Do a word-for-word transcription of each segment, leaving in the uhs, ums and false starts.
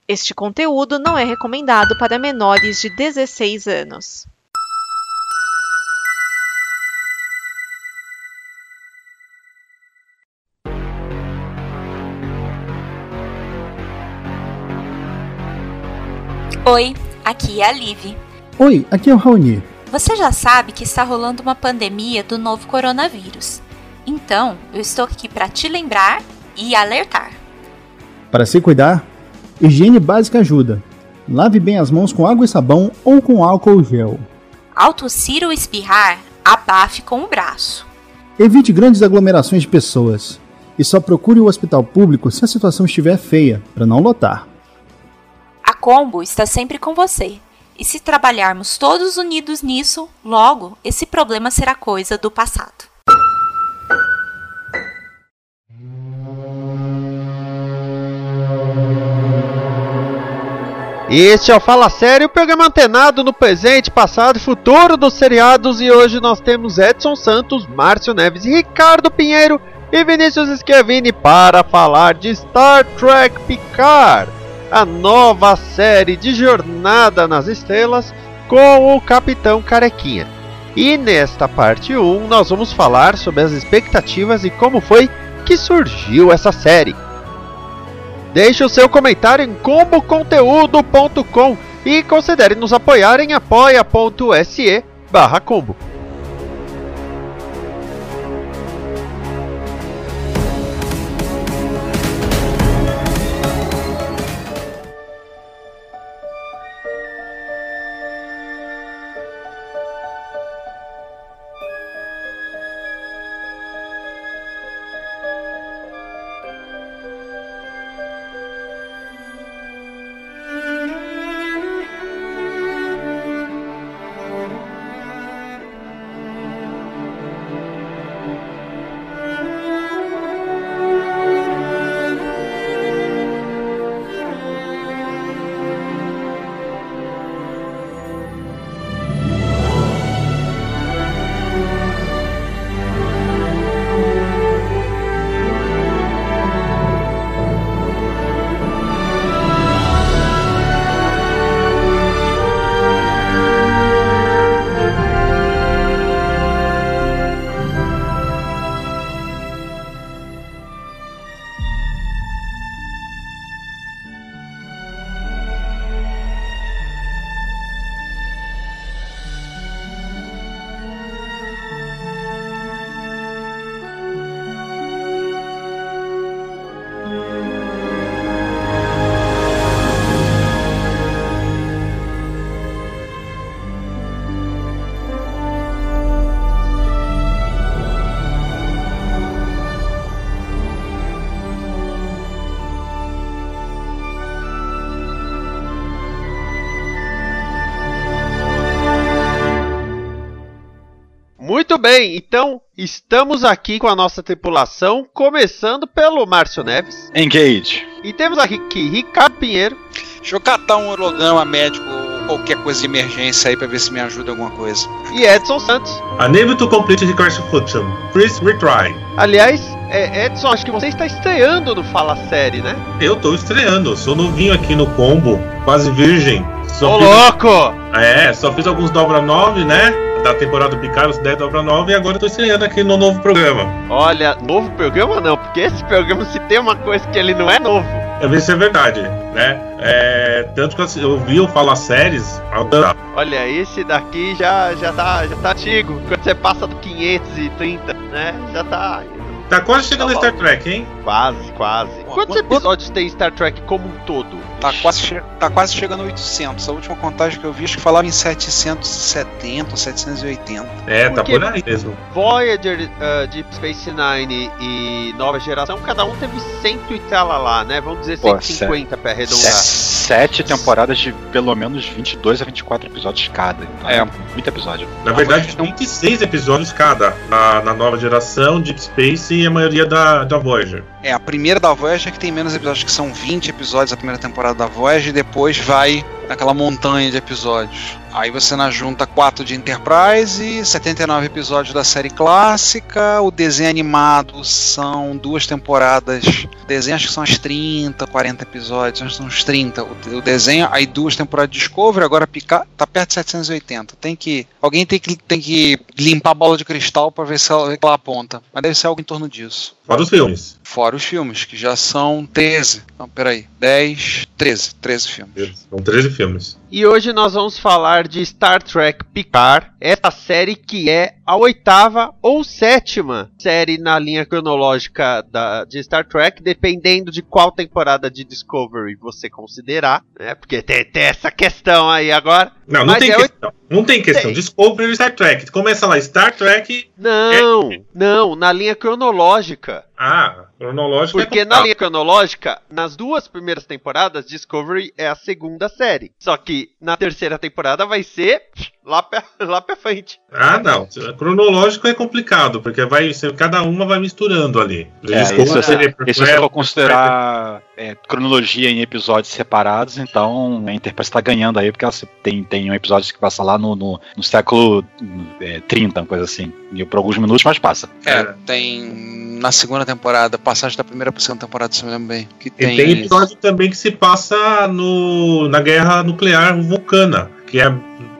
Este conteúdo não é recomendado para menores de dezesseis anos. Oi, aqui é a Liv. Oi, aqui é o Raoni. Você já sabe que está rolando uma pandemia do novo coronavírus. Então, eu estou aqui para te lembrar e alertar. Para se cuidar, higiene básica ajuda. Lave bem as mãos com água e sabão ou com álcool gel. Ao tossir ou espirrar, abafe com o braço. Evite grandes aglomerações de pessoas. E só procure o hospital público se a situação estiver feia, para não lotar. A Combo está sempre com você. E se trabalharmos todos unidos nisso, logo esse problema será coisa do passado. Este é o Fala Sério, o programa antenado no presente, passado e futuro dos seriados. E hoje nós temos Edson Santos, Márcio Neves, Ricardo Pinheiro e Vinícius Schiavini para falar de Star Trek Picard, a nova série de Jornada nas Estrelas com o Capitão Carequinha. E nesta parte um nós vamos falar sobre as expectativas e como foi que surgiu essa série. Deixe o seu comentário em combo conteúdo ponto com e considere nos apoiar em apoia.se barra combo. Muito bem, então estamos aqui com a nossa tripulação, começando pelo Márcio Neves. Engage. E temos aqui Ricardo Pinheiro. Deixa eu catar um holograma médico ou qualquer coisa de emergência aí pra ver se me ajuda em alguma coisa. E Edson Santos. Unable to complete the course function. Please retry. Aliás, é, Edson, acho que você está estreando no Fala Série, né? Eu tô estreando, sou novinho aqui no combo, quase virgem. Ô louco! É, só fiz alguns dobra nove, né? Da temporada do Picard, os dez dobra nove, e agora eu tô estreando aqui no novo programa. Olha, novo programa não, porque esse programa, se tem uma coisa que ele não é novo. Eu vi se é verdade, né? É, tanto que eu vi o Fala Séries. Olha, esse daqui já, já, tá, já tá antigo. Quando você passa do quinhentos e trinta, né? Já tá. Tá quase chegando a Star Trek, hein? Quase, quase. Quantos episódios tem Star Trek como um todo? Tá quase, che- tá quase chegando a oitocentos. A última contagem que eu vi, acho que falava em setecentos e setenta ou setecentos e oitenta. É, Porque tá por aí mesmo. Voyager, uh, Deep Space Nine e Nova Geração, cada um teve cento e lá, né? Vamos dizer Pô, cento e cinquenta para arredondar. Sete temporadas de pelo menos vinte e dois a vinte e quatro episódios cada. Então é muito episódio. Na verdade, vinte e seis episódios cada. Na, na Nova Geração, Deep Space e a maioria da, da Voyager. É, a primeira da Voyager que tem menos episódios, que são vinte episódios a primeira temporada da Voyager, e depois vai naquela montanha de episódios. Aí você na junta quatro de Enterprise, setenta e nove episódios da série clássica, o desenho animado são duas temporadas, o desenho acho que são uns trinta, quarenta episódios, acho que são uns trinta, o, o desenho, aí duas temporadas de Discovery, agora picar, tá perto de setecentos e oitenta. Tem que, alguém tem que, tem que limpar a bola de cristal pra ver se ela, ela aponta, mas deve ser algo em torno disso. Fora os filmes. Fora os filmes, que já são treze. Não, peraí. dez, treze. treze filmes. São treze filmes. E hoje nós vamos falar de Star Trek Picard, essa série que é a oitava ou sétima série na linha cronológica da, de Star Trek, dependendo de qual temporada de Discovery você considerar, né? Porque tem, tem essa questão aí agora. Não, não Mas tem é questão. Oit... Não tem questão. Tem. Discovery e Star Trek. Começa lá, Star Trek... Não, é... não, na linha cronológica. Ah, cronológica. Porque é na linha cronológica, nas duas primeiras temporadas, Discovery é a segunda série. Só que na terceira temporada vai ser lá pra, lá pra frente. Ah, não. Cronológico é complicado, porque vai ser, cada uma vai misturando ali. É, isso, isso, se você for considerar é, cronologia em episódios separados, então a Enterprise está ganhando aí, porque ela tem, tem um episódio que passa lá no, no, no século é, trinta, uma coisa assim. E por alguns minutos, mas passa. É, tem... Na segunda temporada, passagem da primeira pra segunda temporada, se me lembro bem. Que tem... E tem episódio também que se passa no, na guerra nuclear vulcana, que é,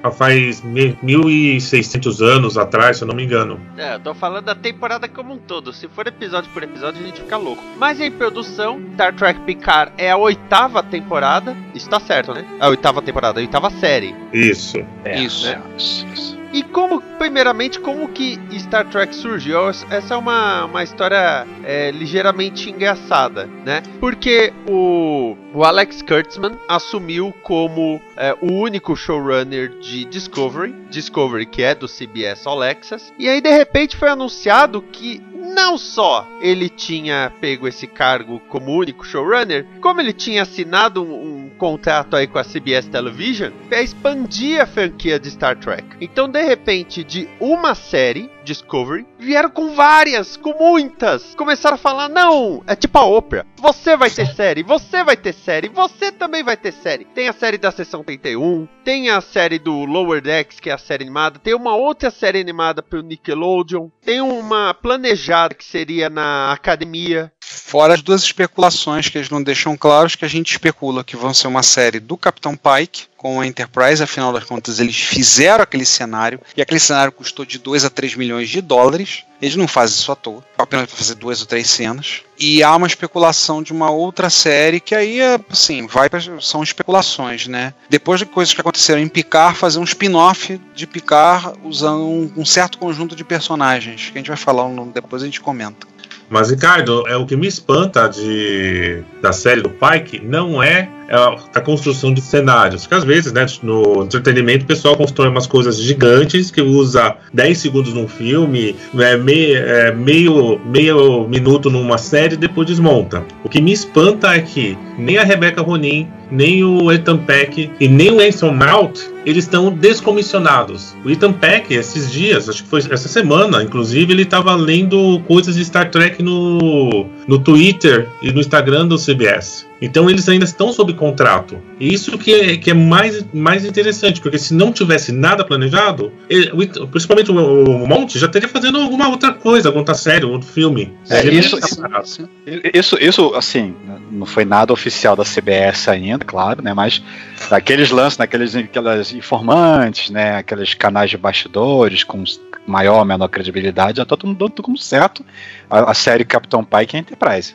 faz mil e seiscentos anos atrás, se eu não me engano. É, eu tô falando da temporada como um todo. Se for episódio por episódio, a gente fica louco. Mas em produção, Star Trek Picard é a oitava temporada. Isso tá certo, né? A oitava temporada, a oitava série. Isso. É, isso. É, isso, isso. E como, primeiramente, como que Star Trek surgiu? Essa é uma, uma história é, ligeiramente engraçada, né? Porque o, o Alex Kurtzman assumiu como é, o único showrunner de Discovery, Discovery que é do C B S All Access, e aí de repente foi anunciado que não só ele tinha pego esse cargo como único showrunner, como ele tinha assinado um, um contrato aí com a C B S Television para expandir a franquia de Star Trek. Então, de repente, de uma série, Discovery, vieram com várias, com muitas. Começaram a falar, não, é tipo a Oprah. Você vai ter série, você vai ter série, você também vai ter série. Tem a série da Seção trinta e um, tem a série do Lower Decks, que é a série animada, tem uma outra série animada pro Nickelodeon, tem uma planejada que seria na Academia. Fora as duas especulações que eles não deixam claros, que a gente especula que vão ser uma série do Capitão Pike com a Enterprise, afinal das contas eles fizeram aquele cenário, e aquele cenário custou de dois a três milhões de dólares, eles não fazem isso à toa, apenas para fazer duas ou três cenas, e há uma especulação de uma outra série, que aí, assim, vai pra, são especulações, né? Depois de coisas que aconteceram em Picard, fazer um spin-off de Picard usando um, um certo conjunto de personagens, que a gente vai falar, depois a gente comenta. Mas, Ricardo, é o que me espanta de, da série do Pike não é a construção de cenários. Porque às vezes, né, no entretenimento, o pessoal constrói umas coisas gigantes que usa dez segundos num filme, é, meio, é, meio, meio minuto numa série e depois desmonta. O que me espanta é que nem a Rebecca Ronin, nem o Ethan Peck e nem o Anson Mount, eles estão descomissionados. O Ethan Peck, esses dias, acho que foi essa semana, inclusive, ele estava lendo coisas de Star Trek no, no Twitter e no Instagram do C B S. Então eles ainda estão sob contrato. E isso que é, que é mais, mais interessante, porque se não tivesse nada planejado, ele, principalmente o, o Monte já teria fazendo alguma outra coisa, alguma outra série, outro filme. É, isso, isso, isso, isso, assim, não foi nada oficial da C B S ainda, claro, né? Mas naqueles lances, naqueles aquelas informantes, né? Aqueles canais de bastidores com maior ou menor credibilidade, já tá tudo dando como certo a, a série Capitão Pike e a Enterprise.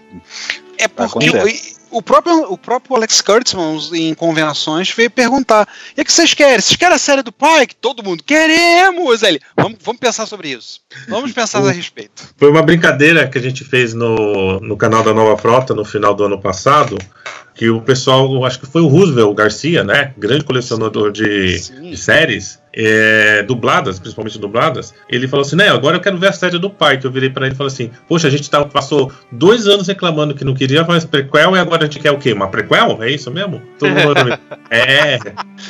É porque o, o, próprio, o próprio Alex Kurtzman, em convenções, veio perguntar: e o que vocês querem? Vocês querem a série do Pike? Todo mundo, queremos! Ele, vamos, vamos pensar sobre isso. Vamos pensar a respeito. Foi uma brincadeira que a gente fez no, no canal da Nova Frota no final do ano passado, que o pessoal, acho que foi o Roosevelt Garcia, né? Grande colecionador de, de séries, é, dubladas, principalmente dubladas. Ele falou assim, né, agora eu quero ver a série do Pike. Eu virei pra ele e falei assim, poxa, a gente tá, passou dois anos reclamando que não queria mais prequel e agora a gente quer o quê? Uma prequel? É isso mesmo? Todo mundo é.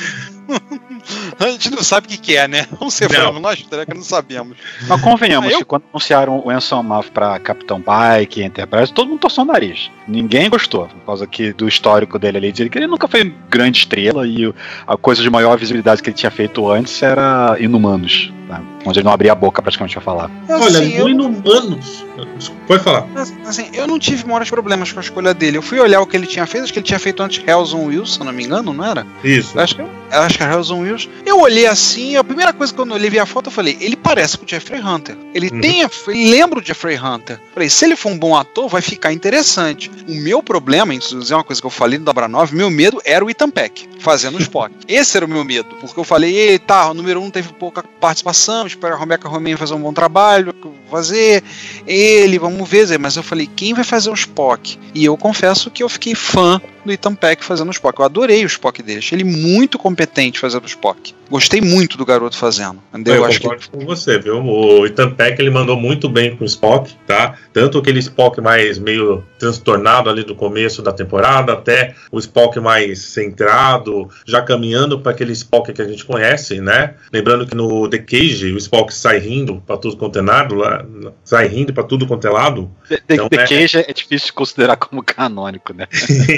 A gente não sabe o que, que é, né? Vamos ser franco, nós três não sabemos. Mas convenhamos eu... que quando anunciaram o Anson Mount pra Capitão Pike e Enterprise, todo mundo torceu o nariz. Ninguém gostou, por causa que, do histórico dele ali, dizer que ele nunca foi grande estrela e a coisa de maior visibilidade que ele tinha feito antes era Inumanos, tá? Onde ele não abria a boca praticamente a falar. Olha, Assim, no eu... Inumanos... Pode falar. Assim, eu não tive maiores problemas com a escolha dele. Eu fui olhar o que ele tinha feito, acho que ele tinha feito antes Hells on Wheels, se eu não me engano, não era? Isso. Eu acho que, eu acho que era Hells on Wheels. Eu olhei assim, a primeira coisa que quando eu olhei vi a foto, eu falei, ele parece com o Jeffrey Hunter. Ele Uhum. tem, a, ele lembra o Jeffrey Hunter. Falei, se ele for um bom ator, vai ficar interessante. O meu problema, inclusive é uma coisa que eu falei no Dabra nove, meu medo era o Ethan Peck fazendo o Spock. Esse era o meu medo, porque eu falei, ei, tá, o número um teve pouca participação, espero a Rebecca Romijn fazer um bom trabalho, que eu vou fazer, ele, vamos ver, mas eu falei, quem vai fazer o Spock? E eu confesso que eu fiquei fã do Ethan Peck fazendo o Spock. Eu adorei o Spock dele, achei ele muito competente fazendo o Spock. Gostei muito do garoto fazendo. Entendeu? Eu, eu acho concordo que... com você, viu? O Ethan Peck, ele mandou muito bem com o Spock, tá? Tanto aquele Spock mais meio transtornado ali do começo da temporada, até o Spock mais centrado, já caminhando para aquele Spock que a gente conhece, né? Lembrando que no The Cage, o Spock sai rindo para tudo quanto é lado, lá, sai rindo para tudo quanto é lado. The, então, The é... Cage é difícil de considerar como canônico, né?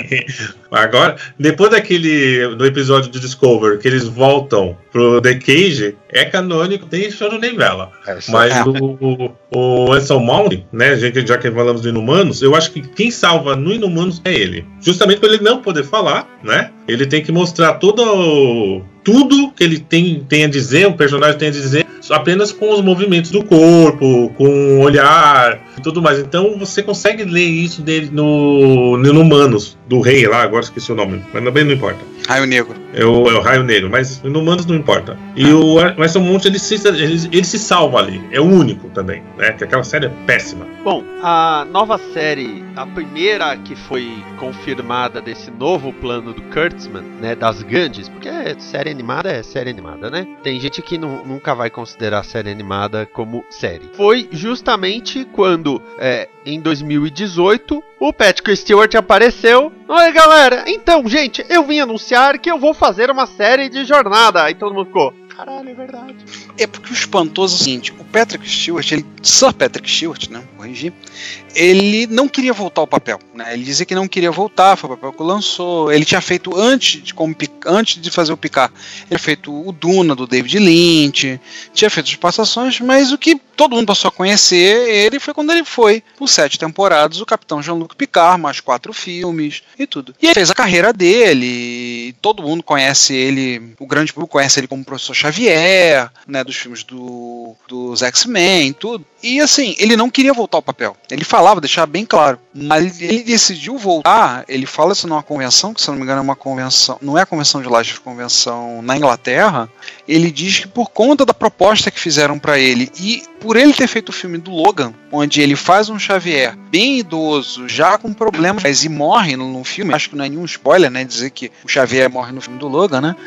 Agora, depois daquele do episódio de Discovery que eles voltam pro The Cage, é canônico, tem choro nem vela. É, mas é. o, o Anson Mount, né, já que falamos do Inumanos, eu acho que quem salva no Inumanos é ele. Justamente por ele não poder falar, né? Ele tem que mostrar todo tudo que ele tem, tem a dizer, o personagem tem a dizer, apenas com os movimentos do corpo, com o olhar e tudo mais. Então você consegue ler isso dele no, no Inumanos, do rei lá, agora esqueci o nome, mas também não importa. Raio Negro. É o, é o Raio Negro, mas no Inumanos não importa. E ah. o Anson Mount, ele se, ele, ele se salva ali, é o único também, né? Que aquela série é péssima. Bom, a nova série, a primeira que foi confirmada desse novo plano do Kurtzman, né, das grandes, porque série animada é série animada, né? Tem gente que não, nunca vai considerar série animada como série. Foi justamente quando, é, em dois mil e dezoito, o Patrick Stewart apareceu. Oi, galera, então, gente, eu vim anunciar que eu vou fazer uma série de jornada. Aí todo mundo ficou, caralho, é verdade. É porque o espantoso é o seguinte, o Patrick Stewart, ele, Sir Patrick Stewart, né, corrigir, ele não queria voltar ao papel, né, ele dizia que não queria voltar, foi o papel que lançou, ele tinha feito antes de, como, antes de fazer o Picard, ele tinha feito o Duna do David Lynch, tinha feito as passações, mas o que todo mundo passou a conhecer ele foi quando ele foi por sete temporadas, o Capitão Jean-Luc Picard, mais quatro filmes e tudo. E ele fez a carreira dele, todo mundo conhece ele, o grande público conhece ele como Professor Xavier, né, dos filmes do, dos X-Men, tudo. E assim, ele não queria voltar ao papel. Ele falava, deixava bem claro. Mas ele decidiu voltar, ele fala isso numa convenção, que se não me engano é uma convenção, não é a convenção de Laje, é a convenção na Inglaterra. Ele diz que por conta da proposta que fizeram pra ele e por ele ter feito o filme do Logan, onde ele faz um Xavier bem idoso, já com problemas e morre no, no filme, acho que não é nenhum spoiler, né, dizer que o Xavier morre no filme do Logan, né?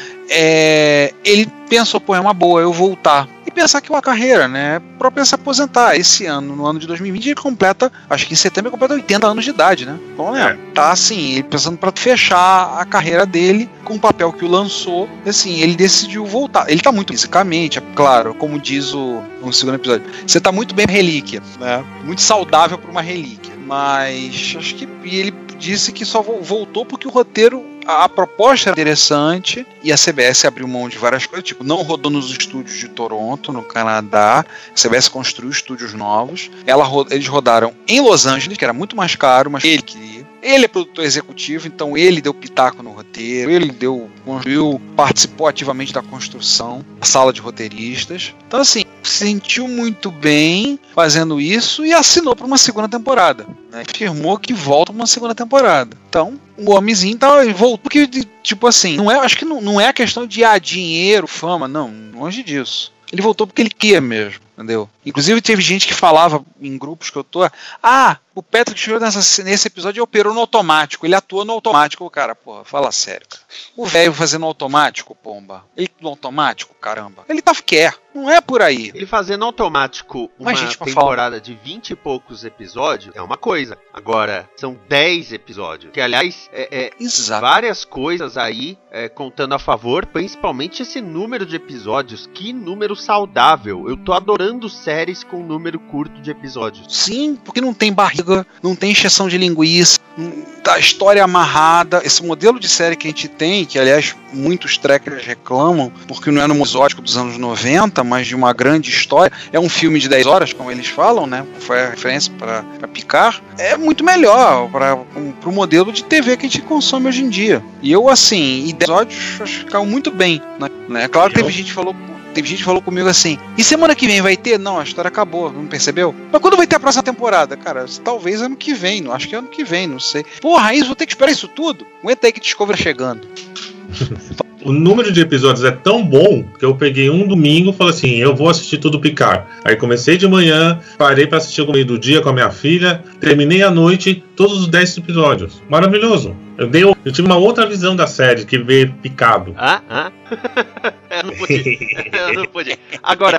É, ele pensou, pô, é uma boa eu voltar e pensar que é uma carreira, né, pra pensar aposentar. Esse ano, no ano de dois mil e vinte, ele completa, acho que em setembro ele completa oitenta anos de idade, né, então é, tá assim, ele pensando pra fechar a carreira dele com o papel que o lançou, assim, ele decidiu voltar. Ele tá muito fisicamente, é claro, como diz o no segundo episódio, você tá muito bem relíquia, né, muito saudável pra uma relíquia, mas acho que ele disse que só voltou porque o roteiro, a proposta era interessante e a C B S abriu mão de várias coisas, tipo, não rodou nos estúdios de Toronto, no Canadá, a C B S construiu estúdios novos, ela, eles rodaram em Los Angeles, que era muito mais caro, mas ele queria. Ele é produtor executivo, então ele deu pitaco no roteiro, ele deu, construiu, participou ativamente da construção, da sala de roteiristas. Então, assim, se sentiu muito bem fazendo isso e assinou para uma segunda temporada, né? Afirmou que volta para uma segunda temporada. Então, o homenzinho tá, voltou porque, tipo assim, não é, acho que não, não é a questão de ah, dinheiro, fama, não, longe disso. Ele voltou porque ele queria mesmo. entendeu? Inclusive teve gente que falava em grupos que eu tô, ah, o Patrick Stewart nessa, nesse episódio operou no automático, ele atua no automático, cara, porra, fala sério, cara. O velho fazendo automático, pomba, ele no automático, caramba, ele tá quer, não é por aí. Ele fazendo automático uma Mas, gente, temporada de vinte e poucos episódios é uma coisa, agora são dez episódios, que aliás é, é várias coisas aí é, contando a favor, principalmente esse número de episódios, que número saudável, eu tô adorando séries com número curto de episódios. Sim, porque não tem barriga, não tem encheção de linguiça, a história amarrada, esse modelo de série que a gente tem, que aliás muitos trackers reclamam, porque não é no exótico dos anos noventa, mas de uma grande história, é um filme de dez horas, como eles falam, né, foi a referência para Picard, é muito melhor para o modelo de T V que a gente consome hoje em dia. E eu, assim, e dez episódios acho que caiu muito bem, né? Claro que teve gente que falou Teve gente que falou comigo assim, e semana que vem vai ter? Não, a história acabou, não percebeu? Mas quando vai ter a próxima temporada? Cara, talvez ano que vem, não, acho que é ano que vem, não sei. Porra, isso, vou ter que esperar isso tudo? Aguenta aí que Discovery chegando. O número de episódios é tão bom que eu peguei um domingo e falei assim, eu vou assistir tudo Picard. Aí comecei de manhã, parei pra assistir no meio do dia com a minha filha, terminei à noite, todos os dez episódios. Maravilhoso. Eu, dei, eu tive uma outra visão da série que veio picado. Ah, ah. eu não pude. eu não pude. Agora,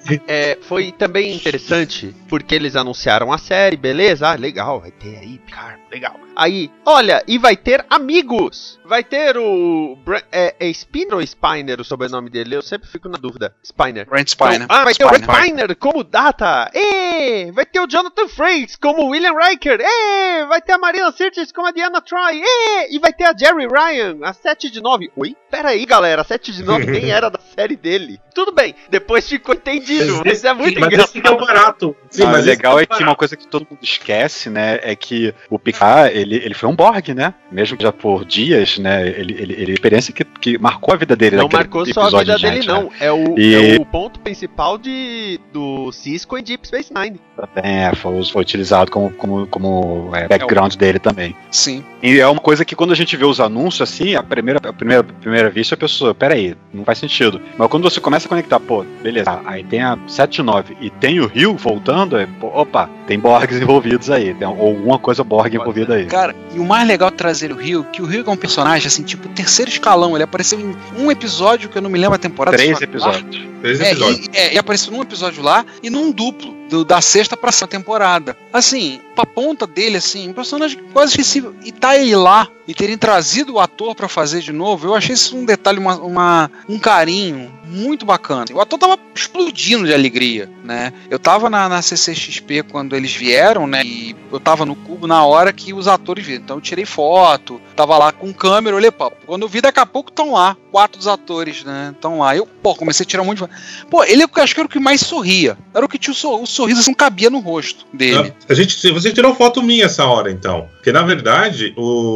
é, foi também interessante porque eles anunciaram a série, beleza? Ah, legal, vai ter aí, Picard, legal. Aí, olha, e vai ter amigos. Vai ter o... É, é Spinner ou Spiner o sobrenome dele? Eu sempre fico na dúvida. Spiner. Brent Spiner. Então, ah, vai Spiner. ter o Brent Spiner como Data. E vai ter o Jonathan Frakes como William Riker. E vai ter a Marina Sirtis como a Diana Troy. E, e vai ter a Jerry Ryan, a sete de nove. Oi? Pera aí, galera. A sete de nove nem era da série dele. Tudo bem. Depois ficou entendido. Mas é muito mas engraçado. Esse que é o barato. Sim, ah, mas legal é que uma coisa que todo mundo esquece, né, é que o Picard, ele, ele foi um Borg, né? Mesmo que já por dias, né? Ele, ele, ele experiência que, que marcou a vida dele. Não marcou só a vida dele, não. Né? É, o, e... é o ponto principal de, do Cisco em Deep Space Nine. É, foi, foi utilizado como, como, como é, background é o... dele também. Sim. E é uma coisa que quando a gente vê os anúncios assim, a primeira, a primeira, a primeira vista a pessoa, peraí, não faz sentido. Mas quando você começa a conectar, pô, beleza, aí tem a sete de nove e tem o Rio voltando, é, pô, opa, tem Borgs envolvidos aí, tem alguma coisa Borg envolvida aí. Cara, e o mais legal de trazer o Rio, que o Rio é um personagem, assim, tipo, terceiro escalão, ele apareceu em um episódio que eu não me lembro a temporada. Três episódios. Três é, episódios. E, é, e apareceu num episódio lá e num duplo, do, da sexta pra sétima temporada. Assim, pra ponta dele, assim, um personagem quase esquecível. E tá ele lá, e terem trazido o ator pra fazer de novo, eu achei isso um detalhe, uma, uma, um carinho muito bacana. O ator tava explodindo de alegria, né? Eu tava na, na C C X P quando eles vieram, né? E eu tava no cubo na hora que os atores vieram. Então eu tirei foto, tava lá com câmera, olhei, pô, quando eu vi daqui a pouco estão lá, quatro dos atores, né? Estão lá. Eu, pô, comecei a tirar um monte de... Pô, ele eu acho que era o que mais sorria. Era o que tinha o, sor... o sorriso, assim, não cabia no rosto dele. A gente, você tirou foto minha essa hora, então. Porque, na verdade,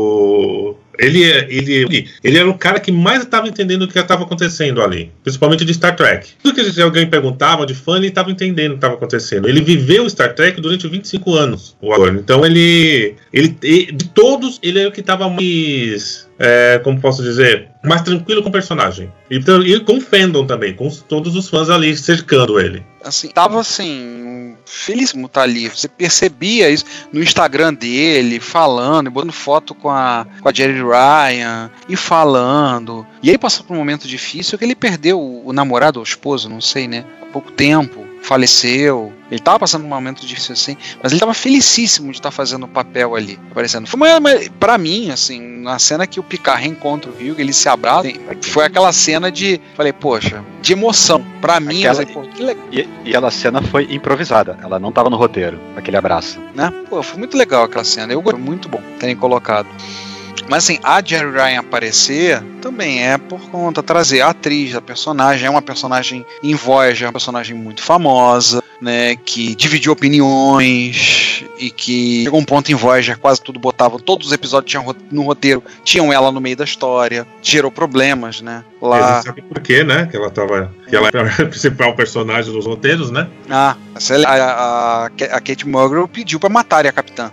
o... Ele, ele, ele era o cara que mais estava entendendo o que estava acontecendo ali, principalmente de Star Trek. Tudo que alguém perguntava de fã, ele estava entendendo o que estava acontecendo. Ele viveu Star Trek durante vinte e cinco anos, o ator. Então ele, ele, de todos, ele é o que estava mais, é, como posso dizer, mais tranquilo com o personagem. E, e com o fandom também, com todos os fãs ali cercando ele. Assim, tava assim, feliz como tá ali. Você percebia isso no Instagram dele, falando, botando foto com a, com a Jerry Ryan e falando. E aí passou por um momento difícil que ele perdeu o, o namorado ou o esposo, não sei, né? Há pouco tempo, faleceu. Ele tava passando por um momento difícil assim, mas ele tava felicíssimo de estar tá fazendo o papel ali, aparecendo. Foi uma, uma, pra mim, assim, na cena que o Picard reencontra o Hugh, eles se abraçam, foi aquela cena de, falei, poxa, de emoção. Pra mim, aquela, falei, pô, que legal. E, e aquela cena foi improvisada, ela não tava no roteiro, aquele abraço. Né? Pô, foi muito legal aquela cena, eu gostei, muito bom terem colocado. Mas assim, a Jerry Ryan aparecer também é por conta de trazer a atriz, a personagem, é uma personagem em Voyager, é uma personagem muito famosa, né, que dividiu opiniões e que chegou um ponto em Voyager, quase tudo botava, todos os episódios tinham no roteiro, tinham ela no meio da história, gerou problemas, né, lá. Você sabe por quê, né, que ela tava, que ela era a principal personagem dos roteiros, né? Ah, A, a, a Kate Mulgrew pediu pra matarem a capitã.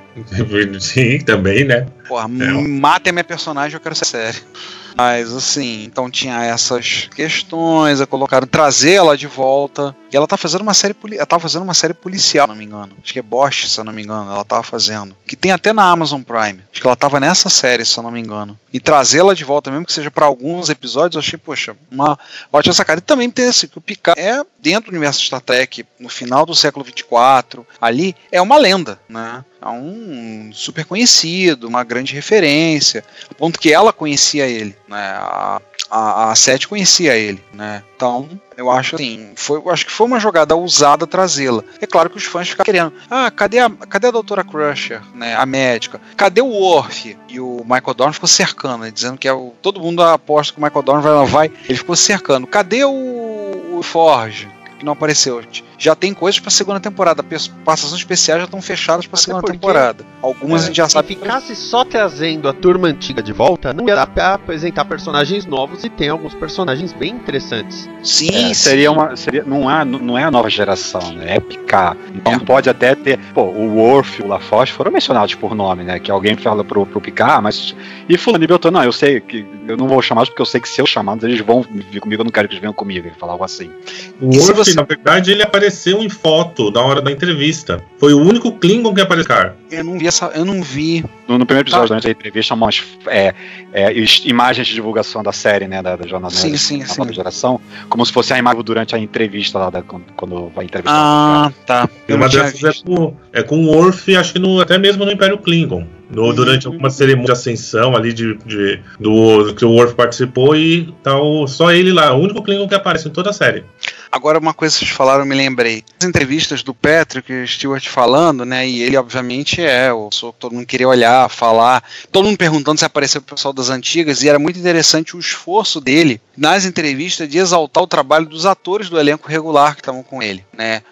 Sim, também, né? Porra, é. matem a minha personagem, eu quero ser sério. Mas assim, então tinha essas questões, a colocaram trazer ela de volta. E ela tá fazendo uma série ela tava fazendo uma série policial, se não me engano. Acho que é Bosch, se eu não me engano, ela tava fazendo. Que tem até na Amazon Prime. Acho que ela tava nessa série, se eu não me engano. E trazê-la de volta, mesmo que seja para alguns episódios, eu achei, poxa, uma ótima sacada. E também tem esse, que o Picard é, dentro do universo Star Trek, no final do século vinte e quatro, ali, é uma lenda, né? É um super conhecido, uma grande referência, a ponto que ela conhecia ele, né? A, a, a Sete conhecia ele, né? Então, eu acho assim, foi, eu acho que foi uma jogada ousada trazê-la. É claro que os fãs ficam querendo, ah, cadê a, cadê a doutora Crusher, né? A médica? Cadê o Worf? E o Michael Dorn ficou cercando, né? Dizendo que é o, todo mundo aposta que o Michael Dorn vai, vai, ele ficou cercando. Cadê o, o Forge? Que não apareceu. Já tem coisas pra segunda temporada. Passações especiais já estão fechadas pra Até segunda temporada. Algumas é, a gente já sabe. Se ficasse só trazendo a turma antiga de volta, não ia dar pra apresentar personagens novos, e tem alguns personagens bem interessantes. Sim, é, seria uma. Seria, não, é, não é a nova geração, né? É Picard. Então é. pode até ter. Pô, o Worf e o LaForge foram mencionados por nome, né? Que alguém fala pro, pro Picard, mas. E fulano e Beltrano, não, eu sei que. Eu não vou chamar porque eu sei que se eu chamar, eles vão vir comigo, eu não quero que eles venham comigo. Ele falar algo assim. O Worf, você... na verdade, ele apareceu em foto da hora da entrevista. Foi o único Klingon que apareceu. Eu não vi essa. Eu não vi. No, no primeiro episódio, tá. durante a entrevista, umas é, é, imagens de divulgação da série, né? Da, da jornada sim, sim, da nova geração. Como se fosse a imagem durante a entrevista lá da, quando, quando vai entrevistar. Ah, tá. Eu uma dessas é com, é com o Worf, acho que no, até mesmo no Império Klingon. No, durante alguma cerimônia de ascensão ali de, de, do que o Worf participou, e tal, só ele lá, o único Klingon que aparece em toda a série. Agora, uma coisa que vocês falaram, eu me lembrei. As entrevistas do Patrick Stewart falando, né? E ele, obviamente, é o que todo mundo queria olhar, falar. Todo mundo perguntando se apareceu o pessoal das antigas. E era muito interessante o esforço dele nas entrevistas de exaltar o trabalho dos atores do elenco regular que estavam com ele, né?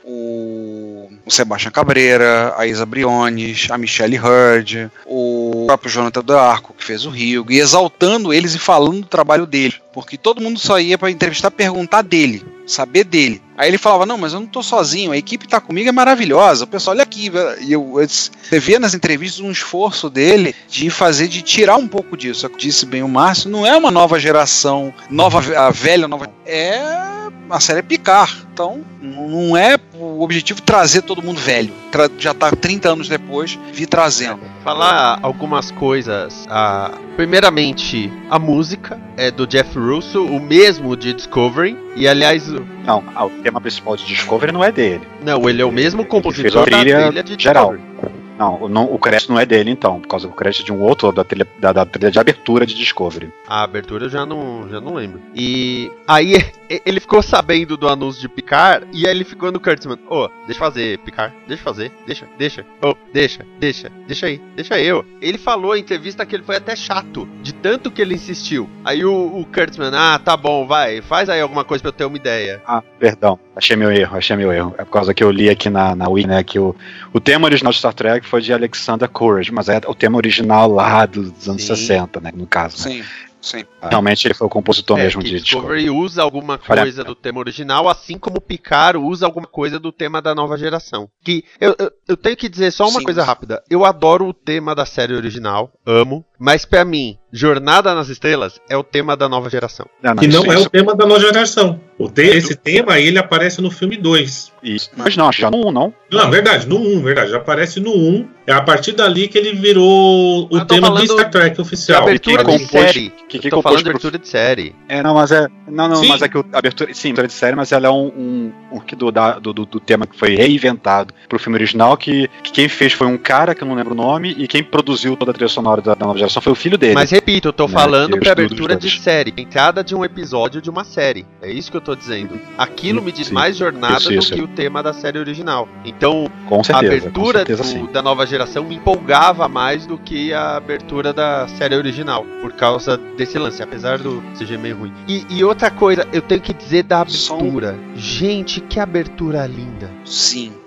O, o Sebastião Cabreira, a Isa Briones, a Michelle Hurd, o próprio Jonathan D'Arco, que fez o Hugo, e exaltando eles e falando do trabalho dele. Porque todo mundo só ia para entrevistar perguntar dele, saber dele. Aí ele falava, não, mas eu não tô sozinho, a equipe tá comigo, é maravilhosa, o pessoal, olha aqui, e eu, você vê nas entrevistas um esforço dele de fazer, de tirar um pouco disso. Eu disse bem o Márcio, não é uma nova geração, nova, a velha nova, é a série Picard, então não é o objetivo trazer todo mundo velho, Tra, já tá trinta anos depois, vir trazendo. Falar algumas coisas, ah, primeiramente, a música é do Jeff Russo, o mesmo de Discovery, e aliás... Não, o tema principal de Discovery não é dele. Não, ele é o mesmo compositor da trilha de geral. Discovery. Não, não, o crédito não é dele, então, por causa do crédito de um outro, da trilha, da, da trilha de abertura de Discovery. A abertura eu já não, já não lembro. E aí ele ficou sabendo do anúncio de Picard, e aí ele ficou no Kurtzman, ô, oh, deixa fazer, Picard, deixa fazer, deixa, deixa, ô, oh, deixa, deixa, deixa aí, deixa eu. Ele falou em entrevista que ele foi até chato, de tanto que ele insistiu. Aí o, o Kurtzman, ah, tá bom, vai, faz aí alguma coisa pra eu ter uma ideia. Ah, perdão, achei meu erro, achei meu erro. É por causa que eu li aqui na, na Wiki, né, que o, o tema original de Star Trek foi de Alexander Courage, mas é o tema original lá dos anos Sim. sessenta, né, no caso. Sim. Né? Sim. Realmente ele foi o compositor é, mesmo de Discovery. Discovery usa alguma coisa do tema original, assim como Picard usa alguma coisa do tema da nova geração. Que eu, eu, eu tenho que dizer só uma Sim. coisa rápida. Eu adoro o tema da série original, amo, mas pra mim, Jornada nas Estrelas é o tema da nova geração. Não, não, que não é isso. O tema da nova geração. O te, esse tema ele aparece no filme dois. Isso. Mas não, acho que já no um, não. Não, verdade, no um, verdade. Já aparece no um. É a partir dali que ele virou o tema do Star Trek oficial. Abertura que de série. Que, que tô falando de abertura de série. É, não, mas é. Não, não, sim. mas é que a abertura. Sim, abertura de série, mas ela é um. um, um que do, da, do, do, do tema que foi reinventado pro filme original. Que, que quem fez foi um cara, que eu não lembro o nome, e quem produziu toda a trilha sonora da, da nova geração foi o filho dele. Mas repito, eu tô né, falando pra abertura de série. Entrada de um episódio de uma série. É isso que eu tô dizendo. Aquilo me diz sim, mais jornada isso, isso, do que o tema da série original. Então, com certeza, a abertura com certeza, do, da nova geração me empolgava mais do que a abertura da série original, por causa desse lance, apesar do C G meio ruim. E, e outra coisa, eu tenho que dizer da abertura. Som. Gente, que abertura linda. Sim.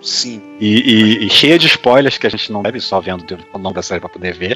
Sim. E, e, e cheia de spoilers que a gente não deve só vendo ao longo da série pra poder ver.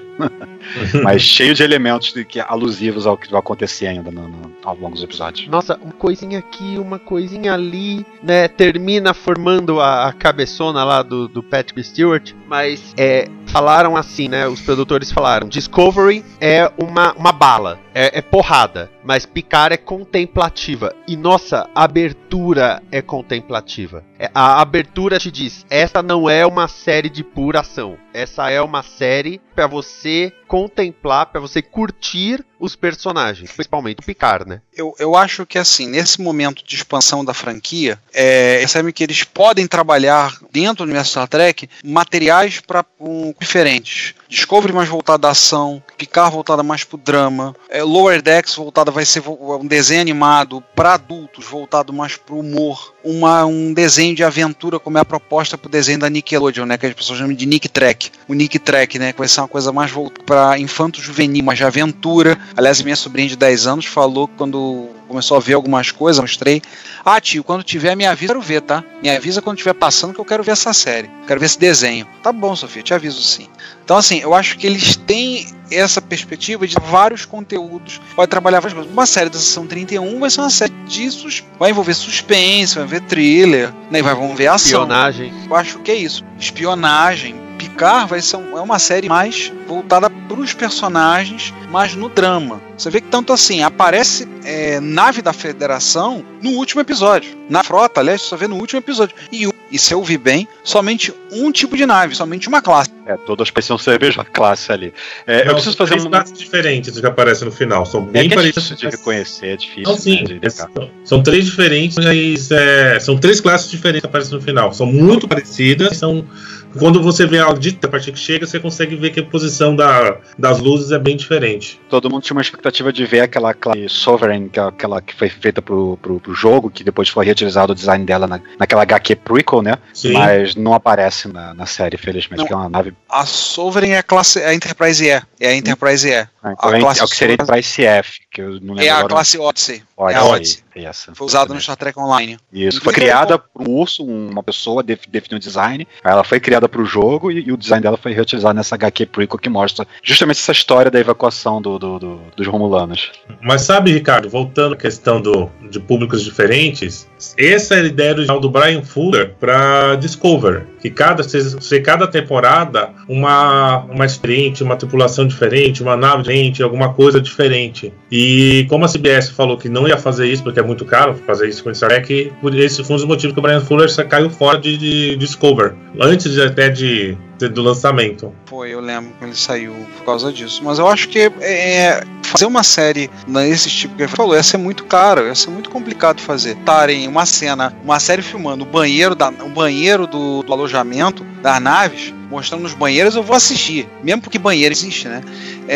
Mas cheio de elementos de, que, alusivos ao que vai acontecer ainda no, no, ao longo dos episódios. Nossa, uma coisinha aqui, uma coisinha ali, né? Termina formando a, a cabeçona lá do, do Patrick Stewart. Mas é, falaram assim, né? Os produtores falaram: Discovery é uma, uma bala, é, é porrada. Mas Picard é contemplativa. E nossa, a abertura é contemplativa. A abertura te diz: essa não é uma série de pura ação. Essa é uma série pra você contemplar, pra você curtir os personagens, principalmente o Picard, né? Eu, eu acho que assim, nesse momento de expansão da franquia, é, percebe que eles podem trabalhar dentro do universo Star Trek materiais para um, diferentes. Discovery mais voltada à ação, Picard voltada mais pro drama, é, Lower Decks voltada vai ser um desenho animado para adultos, voltado mais pro humor, uma, um desenho de aventura como é a proposta pro desenho da Nickelodeon, né, que as pessoas chamam de Nick Trek. O Nick Trek, né, que vai ser uma coisa mais voltada para infanto-juvenil, mais de aventura. Aliás, minha sobrinha de dez anos falou que quando começou a ver algumas coisas, mostrei: ah, tio, quando tiver, me avisa, eu quero ver, tá? Me avisa quando estiver passando que eu quero ver essa série, quero ver esse desenho. Tá bom, Sofia, te aviso sim. Então, assim, eu acho que eles têm essa perspectiva de vários conteúdos, pode trabalhar várias coisas. Uma série da Seção trinta e um vai ser uma série de sus... vai envolver suspense, vai envolver thriller, né? Vai envolver ação. Espionagem. Eu acho que é isso. Espionagem. Picard vai ser um, é uma série mais voltada para os personagens, mais no drama. Você vê que tanto assim, aparece é, nave da Federação no último episódio. Na frota, aliás, você só vê no último episódio. E, e se eu vi bem, somente um tipo de nave, somente uma classe. É, todas precisam ser a mesma classe ali. É, Não, eu preciso fazer três um... classes diferentes que aparecem no final. São bem é que é parecidas. difícil de reconhecer, é difícil. Não, sim, né, de é, identificar. são três diferentes, mas é, são três classes diferentes que aparecem no final. São muito parecidas, são... Quando você vê a audita, a partir que chega, você consegue ver que a posição da, das luzes é bem diferente. Todo mundo tinha uma expectativa de ver aquela classe Sovereign, que, é aquela que foi feita pro, pro, pro jogo, que depois foi reutilizado o design dela na, naquela H Q prequel, né? Sim. Mas não aparece na, na série, felizmente, Não. que é uma nave... A Sovereign é a classe, é a Enterprise E. É a Enterprise E. Ah, então a é, classe é o que seria para I C F, que eu não lembro É a agora. classe Odyssey. Odyssey, É a Odyssey. Essa, Foi usada no exatamente. Star Trek Online. Isso, foi Inclusive, criada por um urso, uma pessoa def- definiu o design, aí ela foi criada para o jogo e, e o design dela foi reutilizado nessa H Q prequel que mostra justamente essa história da evacuação do, do, do, dos Romulanos. Mas sabe, Ricardo, voltando à questão do, de públicos diferentes, essa é a ideia original do Brian Fuller para Discover, que cada, se cada temporada uma, uma experiente, uma tripulação diferente, uma nave diferente, alguma coisa diferente. E como a C B S falou que não ia fazer isso porque é muito caro fazer isso com Star Trek, por esse foi um dos motivos que o Brian Fuller caiu fora de, de Discover, antes de, até de, de, do lançamento. Foi, eu lembro que ele saiu por causa disso. Mas eu acho que é, fazer uma série nesse tipo que ele falou ia ser muito caro, ia ser muito complicado fazer. Estarem uma cena, uma série filmando o banheiro, da, o banheiro do, do alojamento das naves, mostrando nos banheiros, eu vou assistir. Mesmo porque banheiro existe, né?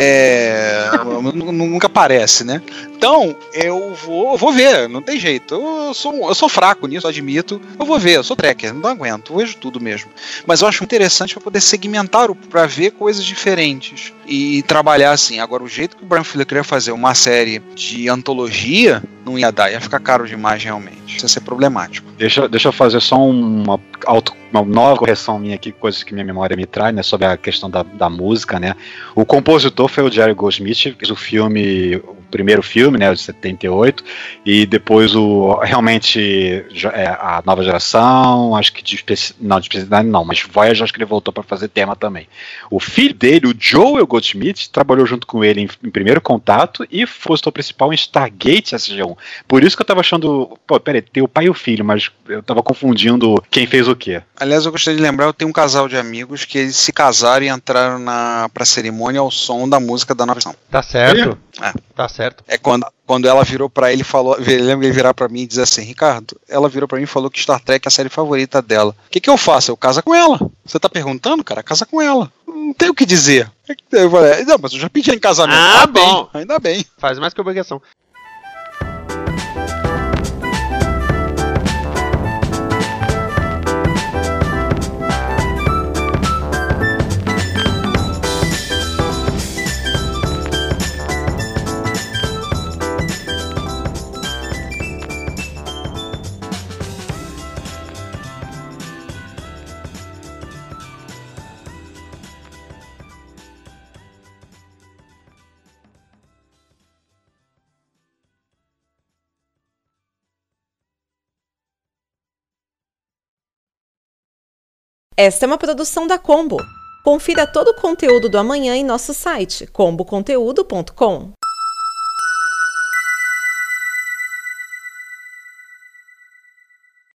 É, nunca aparece, né? Então, eu vou, eu vou ver, não tem jeito. Eu sou, eu sou fraco nisso, admito. Eu vou ver, eu sou tracker, não aguento, eu vejo tudo mesmo. Mas eu acho interessante para poder segmentar, para ver coisas diferentes e trabalhar assim. Agora, o jeito que o Brian Fuller queria fazer uma série de antologia, não ia dar, ia ficar caro demais realmente. Isso ia ser problemático. Deixa, deixa eu fazer só uma, auto, uma nova correção minha aqui, coisas que minha memória me traz, né, sobre a questão da, da música, né. O compositor foi o Jerry Goldsmith, fez o filme, o primeiro filme, né, o de setenta e oito, e depois o, realmente, é, a nova geração, acho que de especi, não, de especialidade não, mas Voyager acho que ele voltou para fazer tema também. O filho dele, o Joel Goldsmith, trabalhou junto com ele em, em Primeiro Contato e foi o principal em Stargate S G um. Por isso que eu tava achando, pô, peraí, tem o pai e o filho, mas eu tava confundindo quem fez o quê. Aliás, eu gostaria de lembrar, eu tenho um casal de amigos que eles se casaram e entraram na, pra cerimônia ao som da música da nova versão. Tá certo. É. Tá certo. É quando, quando ela virou pra ele e falou, lembra ele virar pra mim e dizer assim, Ricardo, ela virou pra mim e falou que Star Trek é a série favorita dela. O que que eu faço? Eu caso com ela. Você tá perguntando, cara? Casa com ela. Não tem o que dizer. Eu falei, não, mas eu já pedi em casamento. Ah, ah bom. Bem, ainda bem. Faz mais que obrigação. Esta é uma produção da Combo. Confira todo o conteúdo do Amanhã em nosso site combo conteúdo ponto com.